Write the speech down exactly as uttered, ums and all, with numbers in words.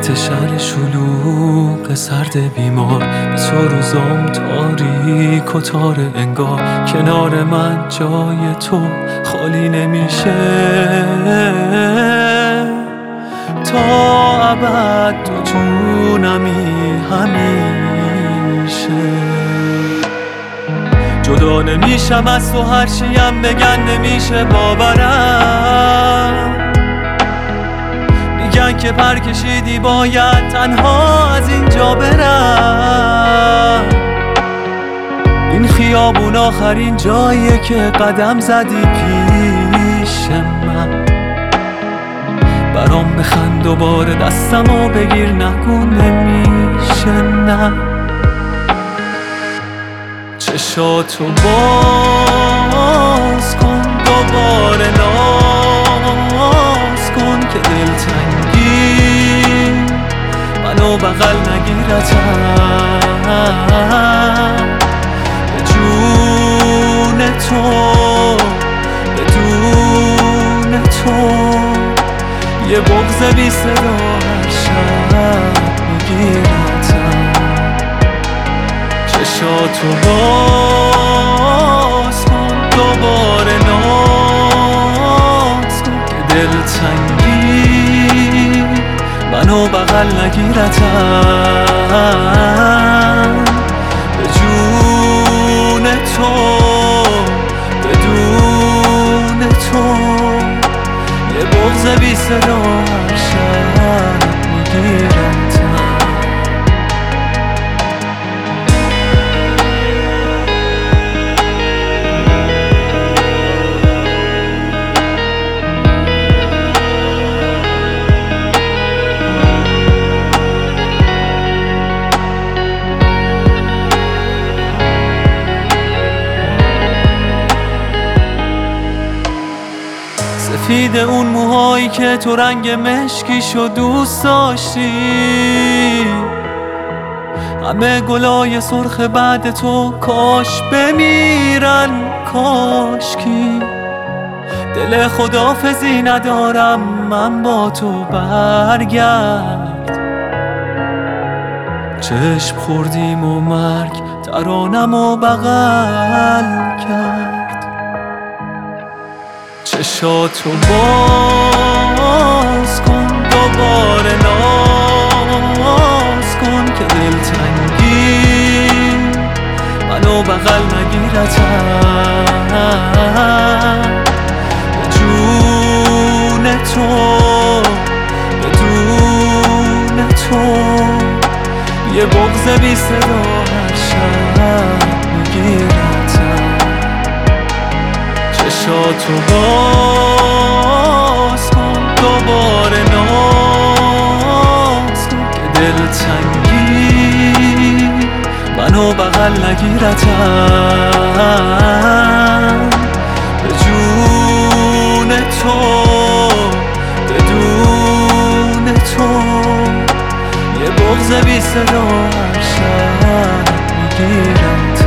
وسط شهر شلوغ سرد بیمار به تو روزام تاریک و تاره انگار کنار من جای تو خالی نمیشه تا ابد تو جونمی همیشه جدا نمیشم از تو هرچیم بگن نمیشه باورم میگن که پر کشیدی باید تنها از اینجا برم این خیابون آخرین جاییه که قدم زدی پیش من برام بخند دوباره دستمو بگیر نگو نمیشه نه چشاتو باز کن دوباره ناز کن که دلتنگی منو بغل نگیرتم به جون تو بدون تو یه بغض بی صدا هر شب میگیرتم چشاتو باز کن دوباره ناز کن که دلتنگی منو بغل نگیرتم به جون تو بدون تو یه بغض بی صدا هر شب میگیرتم سفید اون موهایی که تو رنگ مشکیشو دوست داشتی همه گلای سرخ بعد تو کاش بمیرن کاشکی دل خداحافظی ندارم من با تو برگرد چشم خوردیم و مرگ ترانم و بغل کرد چشاتو باز کن دوباره ناز کن که دلتنگی منو بغل نگیرتم به جون تو بدون تو یه بغض بی صدا هر شب میگیرتم چشاتو باز کن دوباره ناز کن که دلتنگی منو بغل نگیرتم به جون تو بدون تو یه بغض بی صدا هر شب میگیرتم